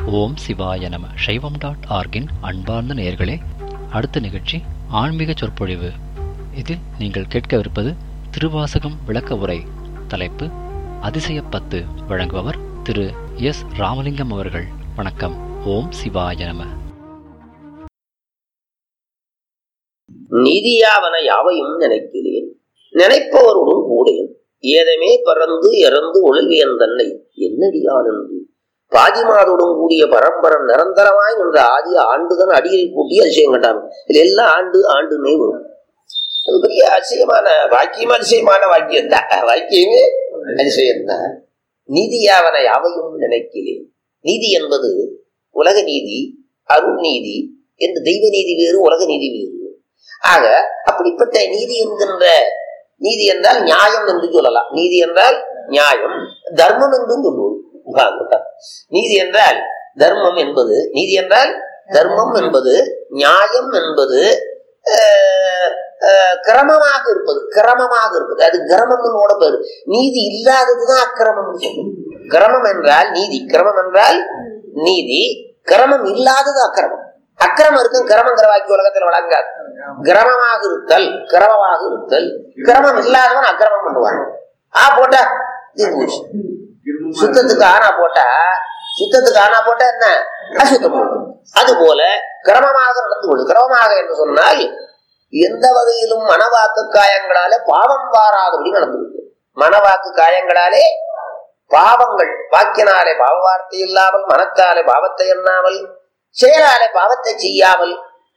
ஓம் சிவாய நம. சைவம்.org-இன் அன்பார்ந்த நேயர்களே, அடுத்த நிகழ்ச்சி ஆன்மீக சொற்பொழிவு. இதில் நீங்கள் கேட்கவிருப்பது திருவாசகம் விளக்க உரை. தலைப்பு அதிசயப்பத்து. வழங்குபவர் திரு எஸ். ராமலிங்கம் அவர்கள். வணக்கம். ஓம் சிவாய நம. நீதியாவன யாவையும் நினைக்கிறேன், நினைப்பவருடன் கூடேன். ஏதமே பறந்து இறந்து ஒளிவியன் தன்னை என்னடியான் என்று பாதிமாதோடும் கூடிய பரம்பரம் நிரந்தரமாய் நின்ற ஆதி ஆண்டுதான் அடியில் கூட்டி அதிசயம் கண்டான். இதுல எல்லாம் ஆண்டு ஆண்டுன்னே வரும். அது பெரிய அதிசயமான வாக்கியம், அதிசயமான வாக்கியம் தான். வாக்கியமே அதிசயம்தான். நீதியாவன யாவையும் நினைக்கிறேன். நீதி என்பது உலக நீதி, அருள் நீதி என்று தெய்வ நீதி வேறு, உலக நீதி வேறு. ஆக அப்படிப்பட்ட நீதி என்கின்ற நீதி என்றால் நியாயம் என்று சொல்லலாம். நீதி என்றால் நியாயம், தர்மம் என்றும் சொல்லுவோம். நீதி என்றால் தர்மம் என்பது, நீதி என்றால் தர்மம் என்பது, நியாயம் என்பது கிரமமாக இருப்பது, கிரமமாக இருப்பது. அது கிரமம்னோட பேரு. நீதி இல்லாததுதான் அக்கிரமம் சொல்லும். கிரமம் என்றால் நீதி, கிரமம் என்றால் நீதி, கிரமம் இல்லாதது அக்கிரமம். அக்கிரமம் இருக்கும், கிரமங்கிற வாக்கி உலகத்தில் வழங்காது. கிரமமாக இருத்தல், கிரமமாக இருத்தல். கிரமம் இல்லாதவன் அக்கிரமம் பண்ணுவாங்க. போட்டா சுத்தத்துக்கு ஆனா போட்டா, சுத்தத்துக்கு ஆனா போட்டா என்ன அசுத்தம். அது போல கிரமமாக நடந்து கொள்ளு. கிரமமாக என்று சொன்னால் எந்த வகையிலும் மனவாக்கு காயங்களாலே பாவம் வாராதபடி நடந்து கொள்ளு. மனவாக்கு காயங்களாலே பாவங்கள், வாக்கினாலே பாவ வார்த்தை இல்லாமல், மனத்தாலே பாவத்தை எண்ணாமல், செயலாலே பாவத்தை செய்யாமல்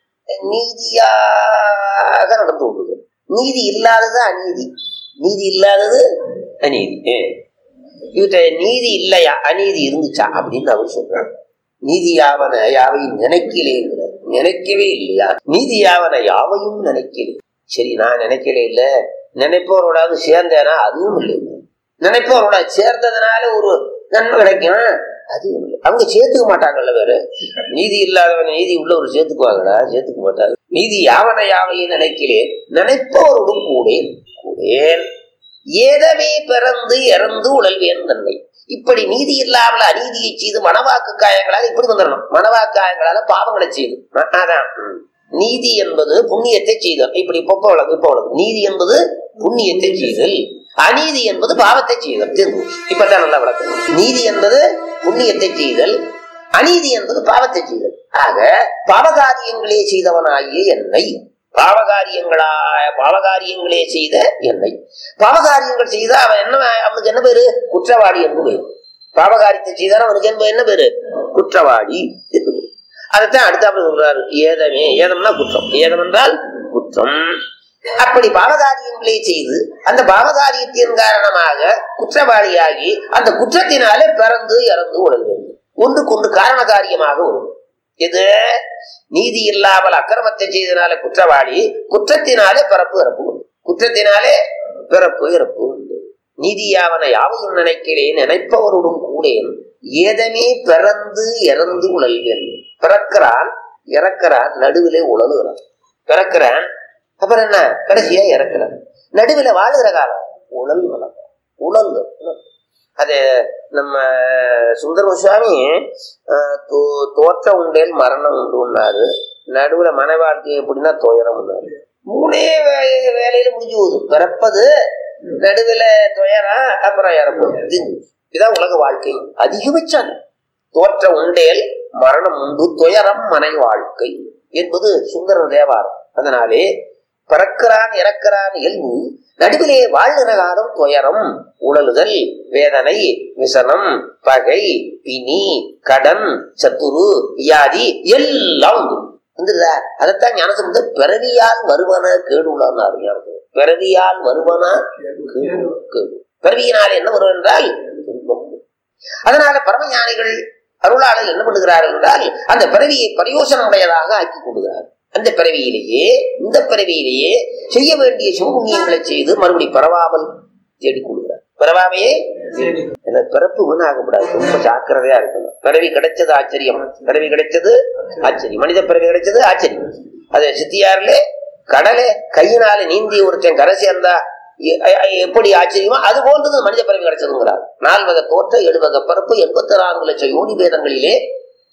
நீதியாக நடந்து கொள்ளுது. நீதி இல்லாதது அநீதி, நீதி இல்லாதது அநீதி. இவற்றை நீதி இல்லையா, அநீதி இருந்துச்சா அப்படின்னு அவர் சொல்றாங்க. நீதியாவன யாவையும் நினைக்கலேங்கிற, நினைக்கவே இல்லையா. நீதியாவன யாவையும் நினைக்கலே. சரி, நான் நினைக்கலே இல்ல, நினைப்பவரோடாவது சேர்ந்தேனா அதுவும் இல்லை. நினைப்பவரோட சேர்ந்ததுனால ஒரு நன்மை கிடைக்கும் அதுவும் இல்லை. அவங்க சேர்த்துக்க மாட்டாங்கல்ல. வேற நீதி இல்லாதவன் நீதி உள்ளவர் சேர்த்துக்குவாங்களா? சேர்த்துக்க மாட்டாங்க. நீதி யாவன யாவையும் நினைக்கலேன், நினைப்பவரோடும் கூடேன் கூடேன். ஏதமே பிறந்து இறந்து உழல்வேன் தன்னை. இப்படி நீதி இல்லாமல் அநீதியை செய்து மனவாக்கு காயங்களால் இப்படி வந்துடணும். மனவாக்கு காயங்களால பாவங்களை செய்து, அதான் நீதி என்பது புண்ணியத்தை செய்தல். இப்படி இப்ப வழக்கு நீதி என்பது புண்ணியத்தை செய்தல், அநீதி என்பது பாவத்தை செய்தல். இப்பதான் நல்லா வழக்கம். நீதி என்பது புண்ணியத்தை செய்தல், அநீதி என்பது பாவத்தை செய்தல். ஆக பாவகாரியங்களே செய்தவனாகிய என்னை, பாவகாரியங்களே செய்த என்னை. பாவகாரியங்கள் செய்தா அவன் என்ன, அவனுக்கு என்ன பேரு? குற்றவாளி என்று பேரு. பாவகாரியத்தை செய்தான் அவனுக்கு என்ன பேரு? குற்றவாளி. அதைத்தான் அடுத்தாப்புல சொல்றாரு. ஏதமே, ஏதம்னா குற்றம், ஏதம் என்றால் குற்றம். அப்படி பாவகாரியங்களே செய்து அந்த பாவகாரியத்தின் காரணமாக குற்றவாளியாகி அந்த குற்றத்தினாலே பிறந்து இறந்து உடல் வேண்டும். ஒன்றுக்கொண்டு காரண காரியமாக வரும். இது நீதி இல்லாமல் அக்கிரமத்தை செய்தனாலே குற்றவாளி, குற்றத்தினாலே பிறப்பு இறப்பு உண்டு. குற்றத்தினாலே பிறப்பு இறப்பு உண்டு. நீதியாவன யாவையும் நினைக்கிறேன், நினைப்பவருடன் கூடேன். ஏதமே பிறந்து இறந்து உழல்வேன். பிறக்கிறான், இறக்கிறான், நடுவிலே உழலுகிறான். பிறக்கிறான், அப்புறம் என்ன, கடைசியா இறக்கிறான். நடுவில் வாழுகிற காலம் உழல் வளம், உழல். அது நம்ம சுந்தர சுவாமி தோற்ற உண்டேல் மரணம் உண்டுன்னாரு. நடுவுல மன வாழ்க்கை எப்படின்னா துயரம் உண்டாரு. மூணே வேலையில முடிஞ்சு போகுது. பிறப்பது, நடுவுல துயரம், அப்புறம் இறப்பது. இதான் உலக வாழ்க்கை. அதிகபட்சம் தோற்ற உண்டேல் மரணம் உண்டு, துயரம் மனை வாழ்க்கை என்பது சுந்தர தேவாரம். அதனாலே பிறக்கிறான் இறக்கிறான் இயல்பு, நடுவிலே வாழ்கிற காலம் துயரம், உழலுதல், வேதனை, விசனம், பகை, பிணி, கடன், சத்துரு, வியாதி எல்லாம் வந்துருதா. அதைத்தான் ஞானசம்பந்தர் பிறவியால் வருவன கேடுள்ளார். பிறவியால் வருவன கேடு. பிறவியினால் என்ன வரும் என்றால் துன்பம். அதனால பரமஞானிகள் அருளாளர் என்ன பண்ணுகிறார்கள் என்றால் அந்த பிறவியை பிரயோசனம் உடையதாக ஆக்கி கொள்கிறார். அந்த பிறவியிலேயே, இந்த பிறவியிலேயே செய்ய வேண்டிய சிவபுண்ணியங்களை செய்து மறுபடி பரவாமல் தேடிக்கொள்கிறார். பரவாமையே பிறப்பு வீணாகக்கூடாது. ரொம்ப ஜாக்கிரதையா இருக்கணும். பிறவி கிடைச்சது ஆச்சரியம், பிறவி கிடைச்சது ஆச்சரியம், மனித பிறவி கிடைச்சது ஆச்சரியம். அது சித்தியாரிலே கடலை கையினால நீந்தி ஒருத்தன் கரை சேர்ந்தா எப்படி ஆச்சரியமோ அது போன்றது மனித பிறவி கிடைச்சதுங்கிறார். 4 வகை தோற்ற 7 வகை பிறப்பு 84 லட்சம் யோனி பேதங்களிலே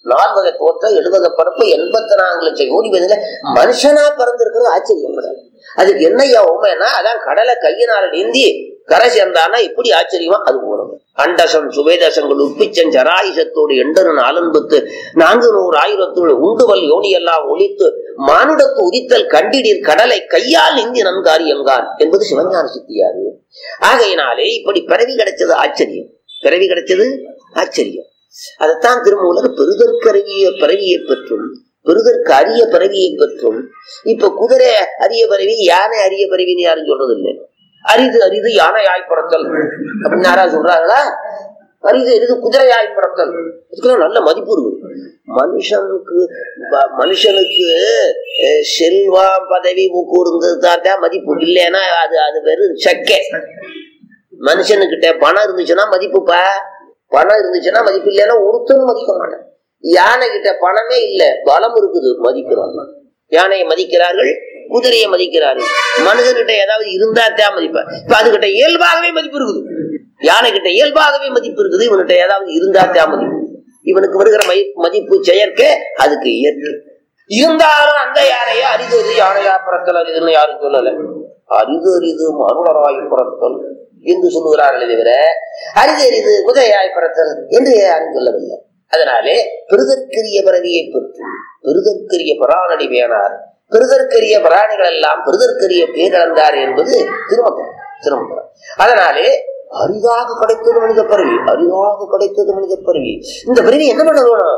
4 தோற்றம் 70 பரப்பு 84 லட்சம் கோடி பேர்ல மனுஷனா பிறந்திருக்கிறது ஆச்சரியம் கிடையாது. அதுக்கு என்னையா உண்மைன்னா அதான் கடலை கையினால நீந்தி கரை சேர்ந்தானா எப்படி ஆச்சரியமா அது போனது. அண்டசம் சுவேதசங்கள் உப்பிச்சம் ஜராயுசத்தோடு 8 400 ஆயிரத்தோடு உண்டுவல் யோனியெல்லாம் ஒழித்து மானுடத்து உதித்தல் கண்டிடீர் கடலை கையால் நீந்தி நன்காரி எங்கான் என்பது சிவஞான சித்தியாரு. ஆகையினாலே இப்படி பிறவி கிடைச்சது ஆச்சரியம், பிறவி கிடைச்சது ஆச்சரியம். அதைத்தான் திருமூலர் பெருதற்கரிய பிறவியை பெற்றும் பெருதற்கு அரிய பிறவியை பெற்றும். இப்ப குதிரை அரிய பிறவி, யானை அரிய பிறவின்னு யாரும் சொல்றது இல்லை. அரிது அரிது யானை ஆய்ப்புறத்தல் அப்படின்னு யாராவது சொல்றாங்களா? அரிது அரிது குதிரை ஆய்ப்புறத்தல், இதுக்கெல்லாம் நல்ல மதிப்பு இருக்கு. மனுஷனுக்கு செல்வம் பதவி கூர்ந்தது தான் மதிப்பு. இல்லைன்னா அது வெறும் சக்கை. மனுஷனுக்கிட்ட பணம் இருந்துச்சுன்னா மதிப்புப்பா, பணம் இருந்துச்சுன்னா மதிப்பு. இல்லைன்னா ஒருத்தரும் மதிக்க மாட்டேன். யானை கிட்ட பணமே இல்லை, பலம் இருக்குது, மதிக்கிறாங்க. யானையை மதிக்கிறார்கள், குதிரையை மதிக்கிறார்கள். மனுஷன்கிட்ட ஏதாவது இருந்தா தான் மதிப்பேன். இப்ப அதுகிட்ட இயல்பாகவே மதிப்பு இருக்குது. யானை கிட்ட இயல்பாகவே மதிப்பு இருக்குது, இவன்கிட்ட ஏதாவது இருந்தா தான் மதிப்பு. இவனுக்கு வருகிற மதிப்பு செயற்கை, அதுக்கு இயற்கை. இருந்தாலும் அந்த யானையை அரிது அரிது யானையா பிறத்தல் அரிதுன்னு யாரும் சொல்லல. அரிது அரிது மருளராய் பிறத்தல் என்று சொல்லுகிறார்களே தவிர அரிது அரிது குதிரையாய் பிறத்தல் என்று யாரும் சொல்லவில்லை. அதனாலே பெருதற்கரிய பிறவியை பெற்று பெருதற்கரிய பராணடி வேணார், பெருதற்கரிய பிராணிகள் எல்லாம் பெருதற்கரிய பேரழந்தார் என்பது திருமந்திரம். அதனாலே அரிதாக கிடைத்தது மனித பிறவி, அரிதாக கிடைத்தது மனித பிறவி. இந்த பிறவி என்ன பண்ண வேணும்?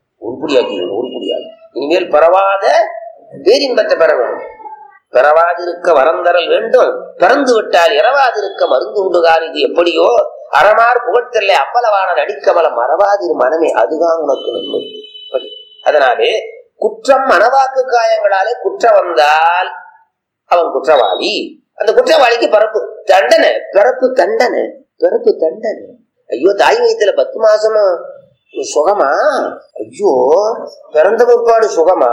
உருப்படியாகி இனிமேல் பரவாத பேரின்பத்தை பெற வேணும். பெறவாதிருக்க வரந்தரல் வேண்டும், பிறந்து விட்டால் இரவாதிருக்க மருந்து உண்டுகார். இது எப்படியோ அறமாறு புகழ்த்தல்ல அம்பலவான நடிக்கமல மறவாதிரு மனமே, அதுதான் உனக்கு நன்மை. அதனாலே குற்றம் மனவாக்கு காயங்களாலே குற்றம் வந்தால் அவன் குற்றவாளி. அந்த குற்றவாளிக்கு பிறப்பு தண்டனை, பிறப்பு தண்டனை, பிறப்பு தண்டனை. ஐயோ, தாய் வயிற்றுல 10 மாசம் சுகமா? ஐயோ, பிறந்த பிற்பாடு சுகமா?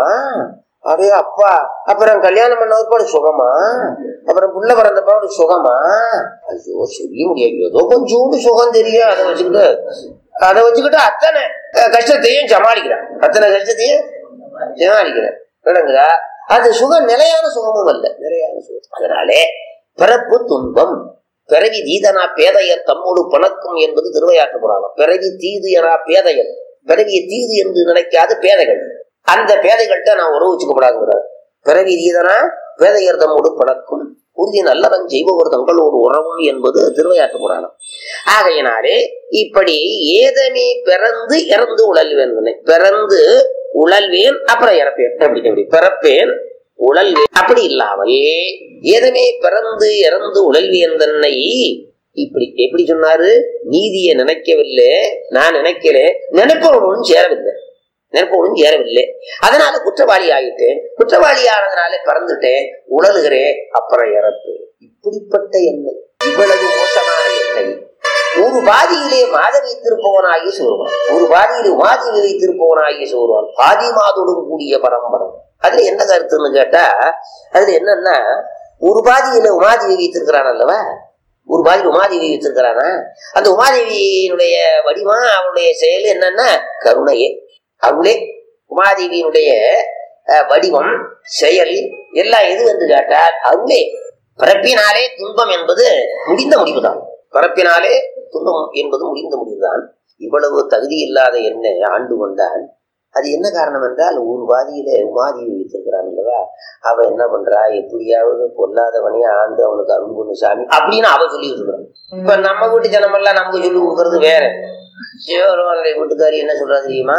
அடே அப்பா, அப்புறம் கல்யாணம் பண்ண பிற்பாடு சுகமா? அப்புறம் புள்ள பிறந்த பாடு சுகமா? ஐயோ, சொல்ல முடியாது. ஏதோ கொஞ்சோண்டு சுகம் தெரியும், அதை வச்சுக்கிட்டு அத்தனை கஷ்டத்தையும் சமாளிக்கிறான், அத்தனை கஷ்டத்தையும் சமாளிக்கிறேன். விளங்குதா? அது சுகம் நிலையான சுகமும் அல்ல, நிலையான சுகம். அதனாலே பிறப்பு துன்பம், பிறவி தீதனா பேதையர் தம்மோடு பணக்கும் என்பது திருவையாற்று புராணம். பிறவி தீது என பேதையர், பிறவியை தீது என்று நினைக்காத பேதைகள், அந்த பேதைகள்கிட்ட நான் உறவு வச்சுக்கப்படாதுங்கிறார். பிறவி தீதனா பேதையர் தம்மோடு பணக்கும் உறுதி நல்லவன் செய்பவர் தங்களோடு உறவும் என்பது திருவையாற்று புராணம். ஆகையினாலே இப்படி ஏதமே பிறந்து இறந்து உழல்வேன், பிறந்து உழல்வேன் அப்புறம் இறப்பேன், எப்படி பிறப்பேன் உழல்வேன் அப்படி இல்லாமல் ஏதமே பிறந்து இறந்து உழல்வேன் தன்னை இப்படி எப்படி சொன்னாரு? நீதியை நினைக்கவில்லை, நான் நினைக்கல, நினைப்பவனும் சேரவில்லை, நினைப்பவனும் சேரவில்லை. அதனால குற்றவாளி ஆகிட்டேன், குற்றவாளி ஆனதுனால பிறந்துட்டேன், உழலுகிறேன் அப்புறம் இறப்பேன். இப்படிப்பட்ட எண்ணெய், இவ்வளவு மோசமான எண்ணெய் ஒரு பாதியிலே மாத வைத்திருப்பவனாகி சொல்வான், ஒரு பாதியிலே உமாதி வைத்திருப்பவனாகி சொல்வான். பாதி மாதோடும் கூடிய பரம்பரம். அதுல என்ன கருத்துன்னு கேட்டா, அதுல என்னன்னா, ஒரு பாதியில உமாதேவி வைத்திருக்கிறான் அல்லவா, ஒரு பாதி உமாதேவி வைத்திருக்கிறானா, அந்த உமாதேவியினுடைய வடிவம் அவனுடைய செயல் என்னன்னா கருணையே. அவளே உமாதேவியினுடைய வடிவம் செயல் எல்லாம் எது என்று கேட்டால் அவளே. பிறப்பினாலே துன்பம் என்பது முடிந்த முடிவுதான், பிறப்பினாலே துன்பம் என்பது முடிந்த முடிவுதான். இவ்வளவு தகுதி இல்லாத என்ன ஆண்டு கொண்டால் அது என்ன காரணம் என்றால், ஒரு பாதியில உமாதேவி வைத்திருக்கிறான் அல்லவா, அவ என்ன பண்றா, எப்படியாவது பொல்லாதவனையே ஆண்டு அவனுக்கு அருள் பண்ணு சாமி அப்படின்னு அவ சொல்லிட்டு இருக்கிறான். இப்ப நம்ம வீட்டு ஜனமெல்லாம் நமக்கு சொல்லி கொடுக்கறது வேற. சிவபெருமானுடைய வீட்டுக்காரி என்ன சொல்றா தெரியுமா?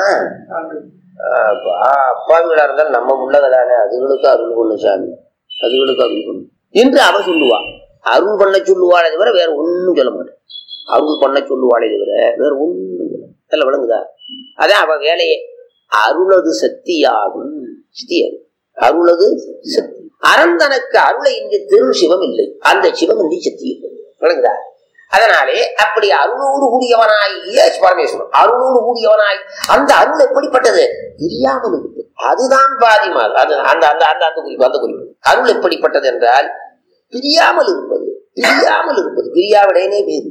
அப்பா வீடா இருந்தாலும் நம்ம உள்ளதானே, அதுகளுக்கு அருள் பண்ணு சாமி, அதுகளுக்கு அருள் பண்ணு என்று அவ சொல்லுவா. அருள் பண்ண சொல்லுவாளே தவிர வேற ஒன்னும் சொல்ல மாட்டேன். அருள் பண்ண சொல்லுவாளே தவிர வேற ஒன்னும் சொல்ல விளங்குதா? அதான் அவ வேலையே. அருளது சக்தியாகும், சித்தியாது அருளது சக்தி. அறந்தனக்கு அருளை இன்றி திரு சிவம் இல்லை, அந்த சிவம் இன்றி சக்தி இல்லை. விளங்குதா? அதனாலே அப்படி அருளோடு கூடியவனாகிய பரமேஸ்வரன், அருளோடு கூடியவனாய், அந்த அருள் எப்படிப்பட்டது? தெரியாமல் இருக்கு. அதுதான் பாதிமால். அது அந்த அந்த அந்த அந்த குறிப்பு, அந்த குறிப்பு. அருள் எப்படிப்பட்டது என்றால் பிரியாமல் இருப்பது, பிரியாமல் இருப்பது. பிரியாவிடனே வேறு,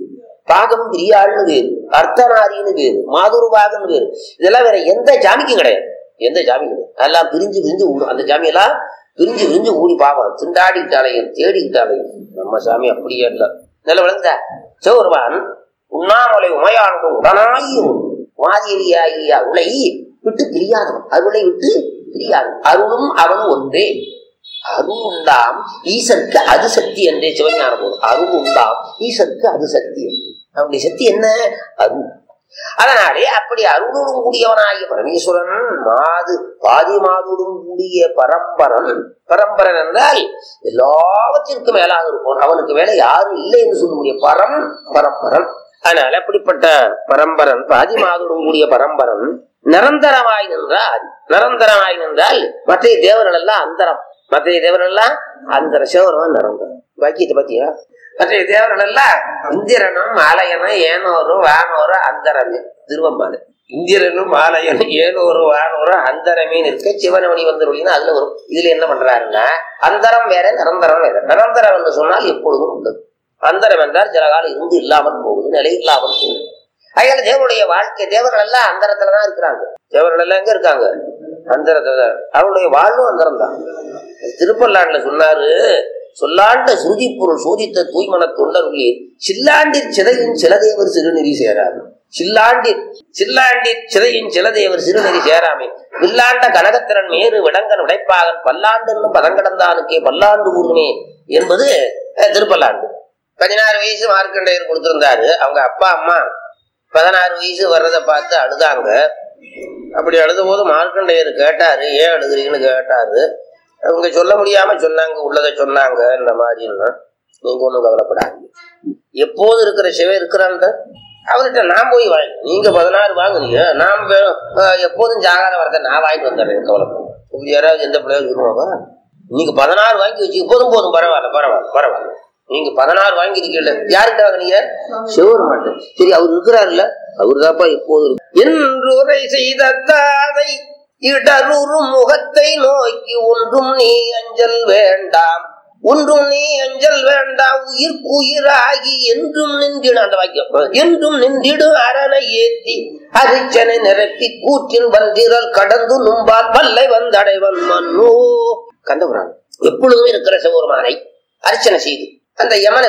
பாகம் பிரியாள்னு பேரு, அர்த்தநாரின்னு பேரு, மாதுருபாகன்னு பேரு. இதெல்லாம் வேற எந்த ஜாமிக்கும் கிடையாது, எந்த ஜாமி கிடையாது. அதெல்லாம் பிரிஞ்சு பிரிஞ்சு ஊடும். அந்த ஜாமியெல்லாம் பிரிஞ்சு பிரிஞ்சு ஊடி பாவம் திண்டாடிக்கிட்டாலையும் தேடிக்கிட்டாலையும். நம்ம சாமி அப்படியே இல்லை. நல்ல விளங்குத சிவபெருமான் உண்ணாமலை உமையாண்டு உடனாயும் மாதிரியாகிய அருளை விட்டு பிரியாதவன், அருளை விட்டு பிரியாதவன். அருளும் அவனும் ஒன்றே. அருள் உண்டாம் ஈசற்கு அது சக்தி என்றே சிவஞான போது. அருள் உண்டாம் ஈசற்கு அது சக்தி. அவனுடைய சக்தி என்ன? அருள். அதனாலே அப்படி அருளுடன் கூடியவனாகிய பரமேஸ்வரன் மாது பாதி மாதுடன் கூடிய பரம்பரன். பரம்பரன் என்றால் எல்லாவற்றிற்கும் மேலாக இருப்போம். அவனுக்கு மேல யாரும் இல்லை என்று சொல்ல முடியும். பரம்பரன். அதனால அப்படிப்பட்ட பரம்பரன், பாதி மாதுடன் கூடிய பரம்பரன் நிரந்தரமாய் நின்றால், நிரந்தரமாய் நின்றால் மற்ற தேவர்கள் எல்லாம் அந்தரம், மற்ற தேவர்கள் எல்லாம் அந்தர, சிவபெருமான் நிரந்தரம். வாக்கியத்தை பத்தியா? மற்ற தேவர்கள் எல்லாம் இந்திரனும் ஆலயனும் ஏனோரும் வானோரும் அந்தரமே. திருவம்பாடு இந்திரனும் ஆலயனும் ஏனோரும் வானோரும் அந்தரமேன்னு இருக்க சிவனமணி வந்தருளின்னு அதுல வரும். இதுல என்ன பண்றாருன்னா அந்தரம் வேற நிரந்தரம் வேற. நிரந்தரம் என்று சொன்னால் எப்பொழுதும் உள்ளது. அந்தரம் என்றால் சில காலம் இருந்து இல்லாமல் போகுது, நிலை இல்லாமல் போகுது. அதனால தேவனுடைய வாழ்க்கை, தேவர்கள் எல்லாம் அந்தரத்துலதான் இருக்கிறாங்க. தேவர்கள் எல்லாம் எங்க இருக்காங்க? அந்தரத்துல. அவருடைய வாழ்வும் அந்தரம் தான். திருப்பல்லாண்டுல சொன்னாரு, சொல்லாண்ட சுருதி பொருள் சோதித்த தூய்மன தொண்டருளில் சில்லாண்டிற் சிதையின் சிலதேவர் சிறுநெறி சேராது. சில்லாண்டிற் சிதையின் சிலதேவர் சிறுநெறி சேராமே. வில்லாண்ட கனகத்திறன் மேறு விடங்கன் உடைப்பாகன் பல்லாண்டு பதங்கடந்தானுக்கே பல்லாண்டு ஊர்மே என்பது திருப்பல்லாண்டு. 16 வயசு மார்க்கண்டையர் கொடுத்திருந்தாரு. அவங்க அப்பா அம்மா 16 வயசு வர்றதை பார்த்து அழுதாங்க. அப்படி அழுத போது மார்க்கண்டையர் கேட்டாரு, ஏன் அழுதுறீங்கன்னு கேட்டாரு. அவங்க சொல்ல முடியாம சொன்னாங்க, உள்ளதை சொன்னாங்க. இந்த மாதிரின்னா நீங்க ஒண்ணும் கவலைப்படாதீங்க, எப்போது இருக்கிற சிவன் இருக்கிறான். அவர்கிட்ட நான் போய் வாங்கி, நீங்க 16 வாங்குறீங்க, நான் எப்போதும் ஜாகாத வரத நான் வாங்கிட்டு வந்துடுறேன், கவலைப்படும். இப்படி யாராவது எந்த பிள்ளையாவது சொல்லுவாங்க, நீங்க 16 வாங்கி வச்சு போதும் போதும், பரவாயில்ல. நீங்க 16 வாங்கிருக்கீங்க, யாருக்கிட்ட வாங்கினீங்க? சிவபெருமான். சரி, அவர் இருக்கிறாருல்ல, அவரு தாப்பா எப்போது என்றுரை செய்த தாதை இடருறு முகத்தை நோக்கி ஒன்றும் நீ அஞ்சல் வேண்டாம், ஒன்றும் நீ அஞ்சல் வேண்டாம், உயிர்க்குயிராகி என்றும் நின்றிடு. அந்த வாக்கியம், என்றும் நின்றிடு அரணை ஏற்றி அரிச்சனை நிரப்பி கூற்றின் வந்திரல் கடந்து நும்பால் வல்லை வந்தடைவன் மன்னோ. கந்தபுராணம். எப்பொழுதுமே இருக்கிற சிவபெருமானை அர்ச்சனை செய்து அந்த யமனை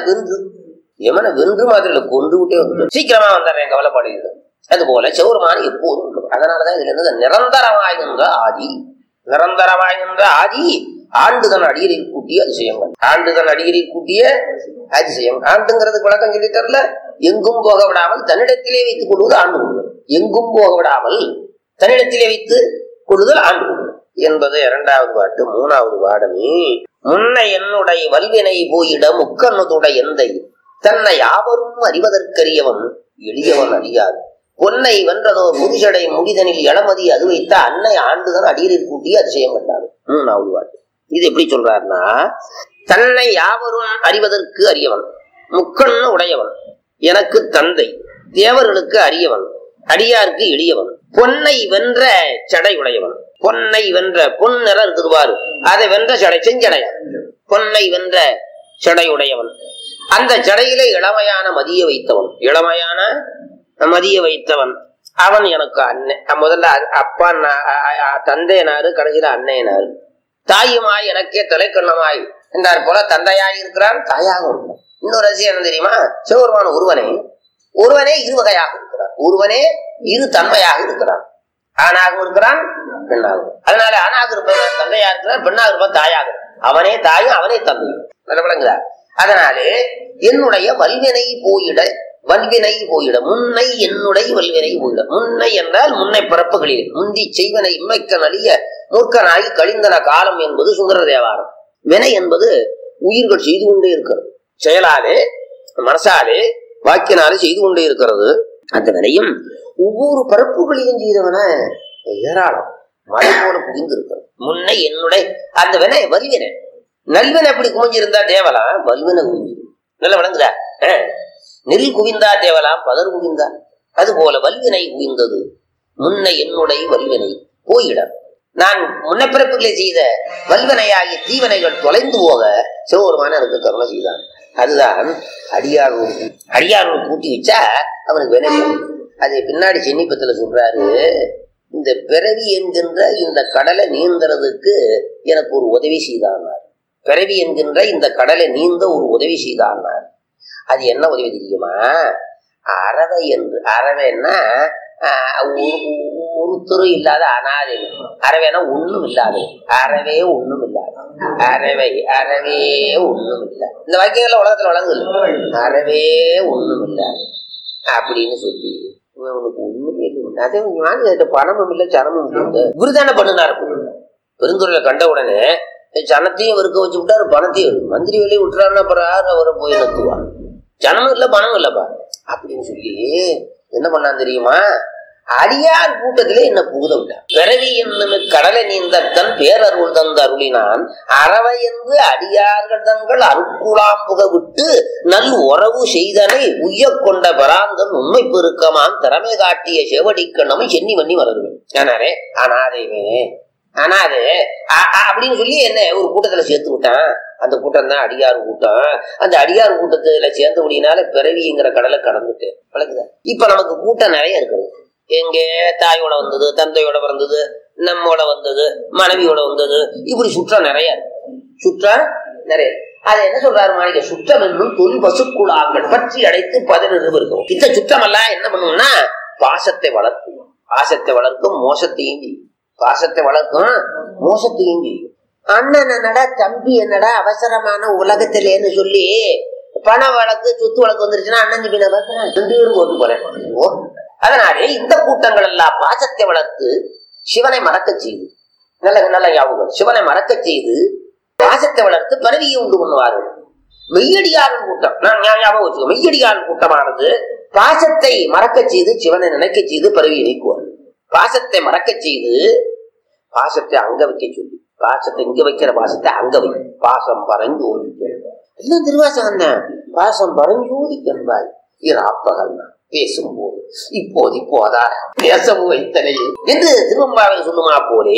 வென்று மாதிரி கொண்டு விட்டே வந்து சீக்கிரமா வந்துடுறேன், கவலைப்படுகிறது. அது போல சிவபெருமான் எப்போதும் உள்ளது. அதனாலதான் இதுல இருந்து நிரந்தரமாய் நின்ற ஆதி, நிரந்தரமாய் நின்ற ஆதி ஆண்டுதன் அடியரில் கூட்டிய அதிசயங்கள். ஆண்டுதன் அடியரில் கூட்டிய அதிசயம். ஆண்டுங்கிறதுக்கு விளக்கம் சொல்லிட்டர்ல, எங்கும் போக விடாமல் தன்னிடத்திலே வைத்துக் கொள்வது ஆண்டு கொள்ளுதல். எங்கும் போக விடாமல் தன்னிடத்திலே வைத்து கொள்ளுதல் ஆண்டு கொள்ளுதல் என்பது 2வது பாட்டு. 3வது பாடமே, முன்னை என்னுடைய வல்வினை போயிட முக்கண்ணுடைய எந்தை தன்னை யாவரும் அறிவதற்கரியவன் எளியவன் அறியாது பொன்னை வென்றதோ புதுசடை முடிதனில் இளமதி அது வைத்த அன்னை ஆண்டுதான் அடியரில் கூட்டிய அதிசயம் கண்டார். 3வது பாட்டு. இது எப்படி சொல்றாருன்னா, தன்னை யாவரும் அறிவதற்கு அறியவன், முக்கண்ணு உடையவன், எனக்கு தந்தை, தேவர்களுக்கு அறியவன், அடியாருக்கு எளியவன், பொன்னை வென்ற சடை உடையவன். பொன்னை வென்ற பொன் நிறம் இருக்குது பாரு, அதை வென்ற சடை செஞ்சடையா, பொன்னை வென்ற சடை உடையவன், அந்த சடையிலே இளமையான மதிய வைத்தவன், இளமையான மதிய வைத்தவன் அவன் எனக்கு அண்ணன். முதல்ல அப்பா தந்தையனாரு, கடைசியில அன்னையனாரு. தாயுமாய் எனக்கே தலைக்கண்ணமாய் என்றார் போல தந்தையாய் இருக்கிறான், தாயாக இருக்கிறான். இன்னொரு ரசிகன் தெரியுமா? சிவபெருமான் ஒருவனே இருவகையாக இருக்கிறான், ஒருவனே இரு தன்மையாக இருக்கிறான். ஆணாகவும் இருக்கிறான், பெண்ணாகும். அதனால ஆணாக இருப்பவன் தந்தையா இருக்கிறான், பெண்ணாக இருப்பான் தாயாக. அவனே தாயும் அவனே தந்தையும். விளங்குதா? அதனாலே என்னுடைய வல்வினை போயிட முன்னை என்னுடைய வல்வினை போயிட. முன்னை என்றால் முன்னை பிறப்புகளில் முந்தி செய்வனை இம்மைக்க நலிய மூர்க்கனாகி கழிந்தன காலம் என்பது சுந்தர தேவாரம். வினை என்பது உயிர்கள் செய்து கொண்டே இருக்கிறது, செயலாலே மனசாலே வாக்கினாலே செய்து கொண்டே இருக்கிறது. அந்த வினையும் ஒவ்வொரு பரப்புகளிலும் செய்தவன ஏராளம், மழை போல குவிந்திருக்கிறது. முன்னை என்னுடைய அந்த வினை வல்வினை. நல்வினை அப்படி குமிஞ்சிருந்தா தேவலாம், வல்வினை குவிஞ்சிரு. நல்லா விளங்குதா? நெல் குவிந்தா தேவலாம், பதர் குவிந்தா. அது போல வல்வினை குவிந்தது. முன்னை என்னுடைய வல்வினை போயிடம். நான் முன்னப்பிறப்புகளை செய்த வல்வினையாகிய தீவனைகள் தொலைந்து போக சிவபெருமான எனக்கு கருணை செய்தான். அதுதான் அடியாரோடு கூட்டி வச்சா அவனுக்கு வினை போகும். அது பின்னாடி சென்னிப்பத்துல சொல்றாரு, இந்த பிறவி என்கின்ற இந்த கடலை நீந்துறதுக்கு எனக்கு ஒரு உதவி செய்தான்னார். பிறவி என்கின்ற இந்த கடலை நீந்த ஒரு உதவி செய்தான்னார். அது என்ன உதவி தெரியுமா? அறவை என்று, அறவைன்னா ஒருத்தரும் இல்லாத அனாதை. அறவைனா ஒண்ணும் இல்லாது, அறவே ஒண்ணும் இல்லாது, அறவை அறவே ஒண்ணும் இல்லை. இந்த வாக்கியங்கள்ல உலகத்துல வழங்குது, அறவே ஒண்ணும் இல்லாது அப்படின்னு சொல்லி உனக்கு ஒண்ணுமே இல்லை. அதே ஞானிகிட்ட பணமும் இல்லை சரமும் இல்லை. இவருதானே பண்ணுனாரு. பெருந்துறையில கண்ட உடனே சனத்தையும் வெறுக்க வச்சு விட்டாரு, பணத்தையும் மந்திரி வெளியே விட்டுறாருன்னா அப்புறம் யாரு அவரை போய் நிறுத்துவான்? ஜனமும் இல்லை பணமும் இல்லப்பா அப்படின்னு சொல்லி என்ன பண்ணான்னு தெரியுமா? அடியார் கூட்டத்திலே என்ன புகுத விட்டான். பிறவி என்னும் கடலை நீந்தத்தன் பேரருள் தந்து அருளினான் அறவை என்று அடியார்கள் தங்கள் அருக்குளாம் புக விட்டு நல் உறவு செய்தனை உய்ய கொண்ட பராந்தன் உண்மை பெருக்கமான் திறமை காட்டிய செவடிக்கணமை சென்னி வண்ணி வளருவேன். ஆனாரே அனாதைவே அனாதே அப்படின்னு சொல்லி என்ன ஒரு கூட்டத்துல சேர்த்து விட்டான். அந்த கூட்டம் தான் அடியார் கூட்டம். அந்த அடியார் கூட்டத்துல சேர்ந்தபடினால பிறவிங்கிற கடலை கடந்துட்டு வளர்க்குது. இப்ப நமக்கு கூட்டம் நிறைய இருக்குது. எங்க தாயோட வந்தது, தந்தையோட பிறந்தது, நம்மோட வந்தது, மனைவியோட வந்தது, இப்படி சுற்றம் நிறைய இருக்கு. சுற்றம் நிறைய. அது என்ன சொல்றாரு மாணிக்க? சுற்றம் என்னும் தொல் பசுக்குழாங்கள் பற்றி அடைத்து 11 இருக்கும். இந்த சுற்றம் எல்லாம் என்ன பண்ணும்னா பாசத்தை வளர்க்கும். பாசத்தை வளர்க்கும், மோசத்தையும் செய்யும். பாசத்தை வளர்க்கும், மோசத்தையும் செய்யும். அண்ணன் என்னடா தம்பி என்னடா அவசரமான உலகத்திலேன்னு சொல்லி பண வழக்கு சொத்து வழக்கு வந்துருச்சுன்னா அண்ணன் தம்பி நான் 2 பேரும் ஓட்டு போறேன். அதனாலே இந்த கூட்டங்கள் எல்லாம் பாசத்தை வளர்த்து சிவனை மறக்க செய்து, நல்ல நல்ல ஞாபகம், சிவனை மறக்க செய்து பாசத்தை வளர்த்து பிறவியை உண்டு பண்ணுவார்கள். மெய்யடியாரின் கூட்டம் நான் ஞாபகம் வச்சுக்கோ. மெய்யடியாரின் கூட்டமானது பாசத்தை மறக்க செய்து சிவனை நினைக்க செய்து பிறவியை நீக்குவார்கள். பாசத்தை மறக்க செய்து பாசத்தை அங்க வைக்க சொல்லி, பாசத்தை இங்க வைக்கிற பாசத்தை அங்க வை. பாசம் பரஞ்சோதி எல்லாம் திருவாசகம் தான். பாசம் பரஞ்சோதி கண்பாய் இராப்பகல் பேசும்போது இப்போதா பேசவும் வைத்தனையே என்று திருவம்பாவில் சொல்லுமா போலே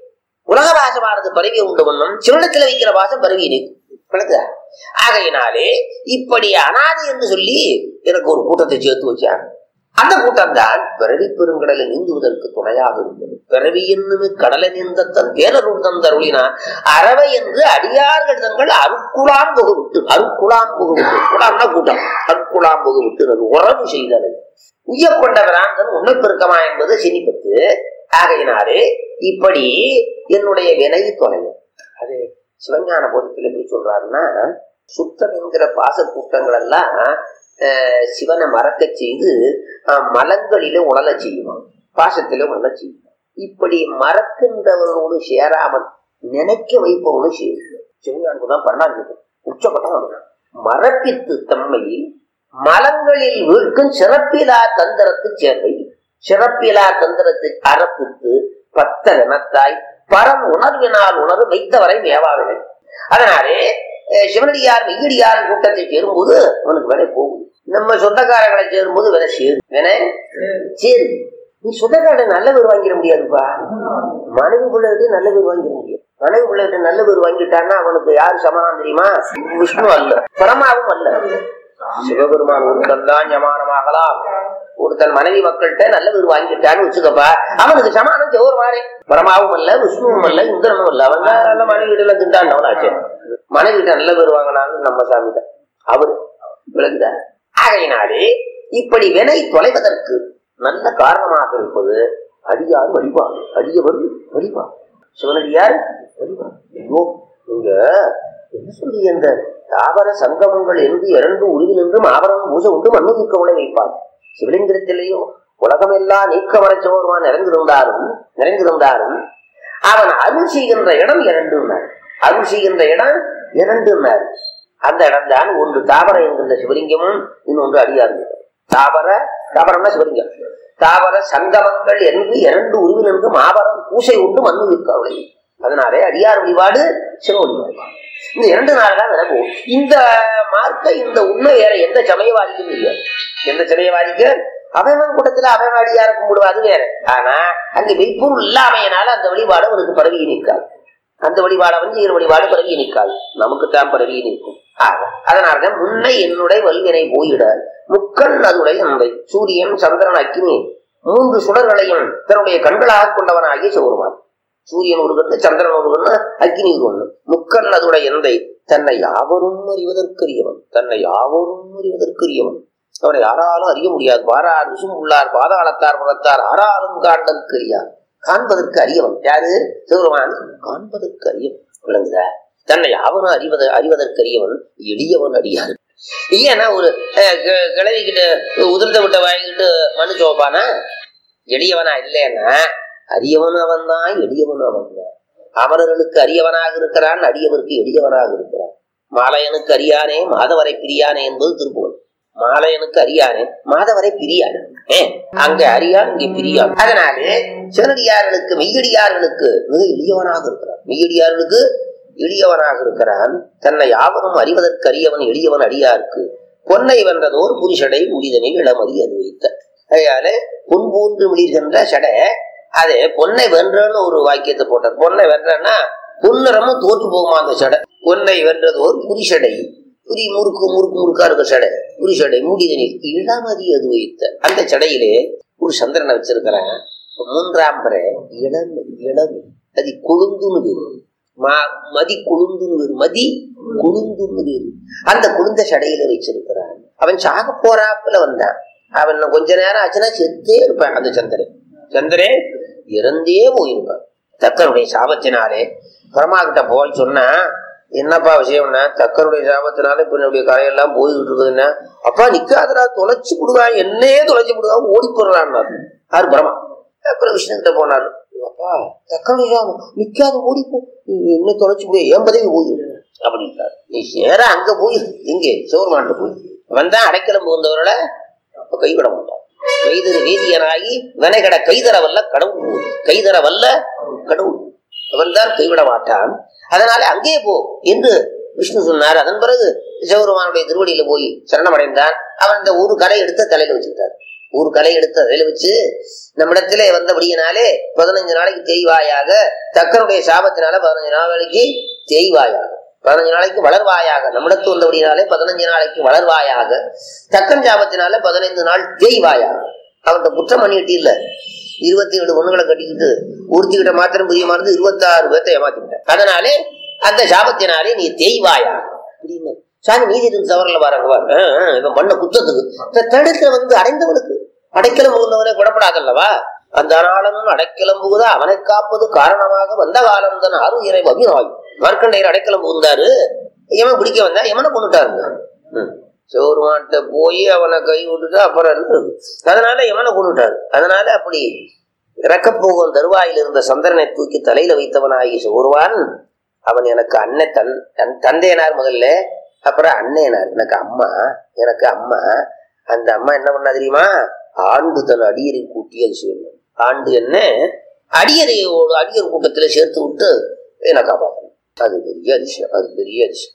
உலக பாசமானது பரவியை உண்டு பண்ணும். சிவனத்துல வைக்கிற பாசம் பரவியை நீக்கும். ஆகையினாலே இப்படி அனாதை என்று சொல்லி எனக்கு ஒரு கூட்டத்தை சேர்த்து வச்சாங்க. அந்த கூட்டம் தான் பிறவி பெருங்கடலை நீந்துவதற்கு துணையாக இருந்தது. பிறவி என்னும் கடலை நீந்தத்தன் பேரருள் தந்தருளினான் அறவை என்று அடியார்கள் தங்கள் அருக்குளாம் புகு விட்டு, அருக்குளாம் புகு விட்டு, குளாம்னா கூட்டம், அருக்குளாம் புகு விட்டு உறவு செய்தது உய்ய கொண்ட பிராந்தன் உண்மை பெருக்கமா என்பது சினிப்பத்து. ஆகையினாலே இப்படி என்னுடைய வினை தொலையும். அது சிவஞான போதத்தில் எப்படி சொல்றாருன்னா, சுத்தம் என்கிற பாச கூட்டங்கள் எல்லாம் சிவனை மறக்க செய்து மலங்களில உணல செய்யுமா, பாசத்தில உணல செய்யும். இப்படி மறக்கின்றவர்களோடு சேராமல் நினைக்க வைப்பவர்களும் சேரும். சிவஞானதான் பண்ணாங்க உச்சப்பட்டம். மறப்பித்து தம்மையில் மலங்களில் வீழ்க்கும் சிறப்பிலா தந்திரத்து சேர்வை, சிறப்பிலா தந்திரத்தை அறப்பித்து பத்தனத்தாய் பரம் உணர்வினால் உணர்வு வைத்தவரை மேவாவினை. அதனாலே சிவனடியார் மெய்யடியார் கூட்டத்தை சேரும்போது அவனுக்கு விலை போகுது. நம்ம சொந்தக்காரர்களை சேரும்போது விலை சேரு, வினை சேரு. நீ சொந்தக்காரரை நல்ல பேர் வாங்கிட முடியாதுப்பா. மனைவி பிள்ளைகிட்ட நல்ல பேர் வாங்கிட முடியாது. மனைவி பிள்ளைகிட்ட நல்ல பேர் வாங்கிட்டான்னா அவனுக்கு யாரு சமானம் தெரியுமா? விஷ்ணு அல்ல, பரமாவும் அல்ல, சிவபெருமான் ஒருத்தன் தான் சமானமாகலாம். ஒருத்தன் மனைவி மக்கள்கிட்ட நல்ல பேர் வாங்கிட்டான்னு வச்சுக்கப்பா, அவனுக்கு சமானம் ஒரு மாதிரி பரமாவும் அல்ல, விஷ்ணுவும் அல்ல, இந்திரனும் அல்ல. அவன் தான் நல்ல மனைவி கிட்ட எல்லாம் திண்டாண்டவனாச்சு. மனைவி கிட்ட நல்ல பேர் வாங்கினாலும் நம்ம சாமி தான் அவரு விளங்குத. ஆகையினாலே இப்படி வினை தொலைவதற்கு நல்ல காரணமாக இருப்பது அடியார் வழிபாடு, அடியவர் வழிபாடு, சிவனடியார் வழிபாடு. ஐயோ நீங்க என்ன சொல்லி அந்த தாவர சங்கமங்கள் என்று 2 உருவில் நின்றும் ஆவரம் பூச உண்டு மண்ணு நீக்க உலை வைப்பார். சிவலிங்கத்திலேயோ உலகமெல்லாம் நீக்க மறைச்சவருமான் நிறைந்திருந்தாரும் அவன் அருள் செய்கின்ற இடம் 2, அருள் செய்கின்ற இடம் 2. அந்த இடம் தான் ஒன்று தாவர என்கின்ற சிவலிங்கமும், இன்னொன்று அடியார். தாவரம்னா சிவலிங்கம். தாவர சங்கமங்கள் என்று 2 உருவில் நின்று மாபரம் பூசை உண்டு மண்ணு நீக்க உலை. அதனாலே அடியார் வழிபாடு சிவ வழிபாடு. இந்த 2 நாள்தான் நடக்கும். இந்த மார்க்க இந்த உண்மை வேற எந்த சமயவாதிக்கும் இல்லை. எந்த சமயவாதிக்கு அவன் கூட்டத்துல அவன் அடியார கும்பிடுவா, அது வேற. ஆனா அங்க மெய்ப்பொருள் இல்லாமையினால அந்த வழிபாடு அவனுக்கு பரவி நிற்காது. அந்த வழிபாடு அவன் செய்கிற வழிபாடு பிறவி நிற்காது, நமக்குத்தான் பிறவி நிற்கும். அதனாலதான் முன்னை என்னுடைய வல்வினை போயிட முக்கண் அதுடைய நந்தை சூரியன் சந்திரன் அக்கினி 3 சுடர்களையும் தன்னுடைய கண்களாக கொண்டவனாகிய சிவருமான். சூரியன் ஒரு கண்ணு, சந்திரன் ஒரு கண்ணு, அக்கினி ஒரு கண்ணு. முக்கண் அதுடைய எந்தை தன்னை யாவரும் அறிவதற்கரியவன், தன்னை யாவரும் அறிவதற்கரியவன். அவனை யாராலும் அறிய முடியாது. பாரார் விசும் உள்ளார் பாதாளத்தார் புறத்தார் ஆறாலும் காண்பதற்கரியார், காண்பதற்கு அறியவன். யாரு? சிவருமான். காண்பதற்கு அறியவன். விளங்குதா? தன்னை யாவரும் அறிவதற்கரியவன் எளியவன் அடியார். ஏன்னா ஒரு கிளவிக்கிட்ட உதிர்த்த விட்ட வாங்கிட்டு மனு சோப்பானா? எளியவனா இல்லைன்னா அரியவன் அவன் தான், எளியவன் அவன் தான். அமரர்களுக்கு அரியவனாக இருக்கிறான், அடியவருக்கு எளியவனாக இருக்கிறான். மாலையனுக்கு அறியானே மாதவரை பிரியானே என்பது திருப்புகழ். மாலையனுக்கு அறியானே மாதவரை பிரியானே, அங்க அறியான் இங்கே பிரியான். அதனாலே சிவனடியார்களுக்கு மெய்யடியார்களுக்கு மிக எளியவனாக இருக்கிறான், மெய்யடியார்களுக்கு எளியவனாக இருக்கிறான். தன்னை யாவரும் அறிவதற்கு அறியவன் எளியவன் அடியாருக்கு. பொன்னை வென்றதோர் புரிஷடை முடிதனில் இளமதி அது வைத்த. அதனால பொன் போன்று மிளிர்கின்ற சடை, அது பொன்னை வென்றன்னு ஒரு வாக்கியத்தை போட்டார். பொன்னை வென்றன்னா பொன்னிறமும் தோற்று போகுமா அந்த சடை. பொன்னை வென்றதோர் புரிஷடை, புரி முறுக்கு முறுக்கு முறுக்கா இருக்க சடை, புரிஷடை முடிதனில் இளமதி அது வைத்த. அந்த சடையிலே ஒரு சந்திரனை வச்சிருக்கிறேன். 3ஆம் பிறை இளம் அது கொழுந்துன்னு பேரு, மதி கொழுந்துன்னு பேரு, மதி கொழுந்துன்னு பேரு. அந்த கொழுந்த சடையில வச்சிருக்கிறான். அவன் சாக போறாப்புல வந்தான். அவன் கொஞ்ச நேரம் ஆச்சுன்னா செத்தே இருப்பான். அந்த சந்திரன் இறந்தே போயிருப்பான். தக்கனுடைய சாபத்தினாலே பரமா கிட்ட போய் சொன்னா, என்னப்பா விஷயம்னா, தக்கனுடைய சாபத்தினால இப்ப என்னுடைய கரையெல்லாம் போய்கிட்டு இருக்குதுன்னா, அப்பா நிக்காதரா, தொலைச்சு விடுவான், என்னையே தொலைச்சு விடுவான், ஓடி போடுறான் யாரு? பரமா. அப்புறம் விஷ்ணு கிட்ட போனாரு, அப்பா தக்கனுடைய சாபம் நிக்காத, ஓடிப்போ, என்ன தொலைச்சு விடு, என் பதவி போயிரு அப்படின்ட்டாரு. நீ நேரா அங்க போய், எங்கே சிவருமான்ட்ட போய் வந்தான். அடைக்கலம் புகுந்தவர்களை கைவிட மாட்டான். கைதரு வேதியனாகி வினைகட கைதர வல்ல கடவுள், கைதர வல்ல கடவுள் அவன் தான் கைவிட மாட்டான். அதனால அங்கே போ என்று விஷ்ணு சொன்னார். அதன் பிறகு சிவருமானுடைய திருவடியில போய் சரணமடைந்தான். அவன் இந்த ஒரு கலை எடுத்த தலையில வச்சுக்கிட்டார். ஒரு கலை எடுத்த தலையில வச்சு, நம்மிடத்திலே வந்தபடியினாலே 15 நாளைக்கு தேய்வாயாக, தக்கனுடைய சாபத்தினால 15 நாளைக்கு தேய்வாயாக, 15 நாளைக்கு வளர்வாயாக. நம்மிடத்து வந்தபடினாலே 15 நாளைக்கு வளர்வாயாக, தக்கன் சாபத்தினால 15 நாள் தேய்வாயாக. அவன்கிட்ட குற்றம் பண்ணிட்டு இல்ல, 27 பொண்ணுகளை கட்டிக்கிட்டு ஒருத்திக்கிட்ட மாத்திரம் பிரியமானது 26 பேர்த்தை ஏமாத்திக்கிட்டேன். அதனாலே அந்த சாபத்தினாலே நீ தேய்வாயா அப்படின்னு சாமி நீதி தவறல பாருங்க. இவன் பண்ண குத்தத்துக்கு தடுக்கிற வந்து அடைந்தவனுக்கு அடைக்கலம் புகுந்தவனே குடப்படாதல்லவா? அந்த நாளனும் அடைக்கலம் புகுதா அவனை காப்பது காரணமாக வந்த காலம் தன் அருகிறை அபிநாய். மார்க்கண்டையர் அடைக்கலம் புகுந்தாரு, எவன் பிடிக்க வந்தா எவனை கொண்டுட்டாருங்க. சிவருமான்கிட்ட போய் அவனை கை விட்டுட்டு அப்புறம் இருந்தது. அதனால எவனை கொண்டுட்டாரு. அதனால அப்படி இறக்கப்போகும் தருவாயில் இருந்த சந்திரனை தூக்கி தலையில வைத்தவனாகி சிவருவான். அவன் எனக்கு அண்ணன் தந்தையனார் முதல்ல, அப்புறம் அண்ணனார். எனக்கு அம்மா. அந்த அம்மா என்ன பண்ணா தெரியுமா? ஆண்டு தன் அடியரை கூட்டி அது செய்யணும். ஆண்டு என்ன அடியரையோடு அடியர் கூட்டத்துல சேர்த்து விட்டு என்ன காப்பாற்றணும். அது பெரிய அதிசயம், அது பெரிய அதிசயம்.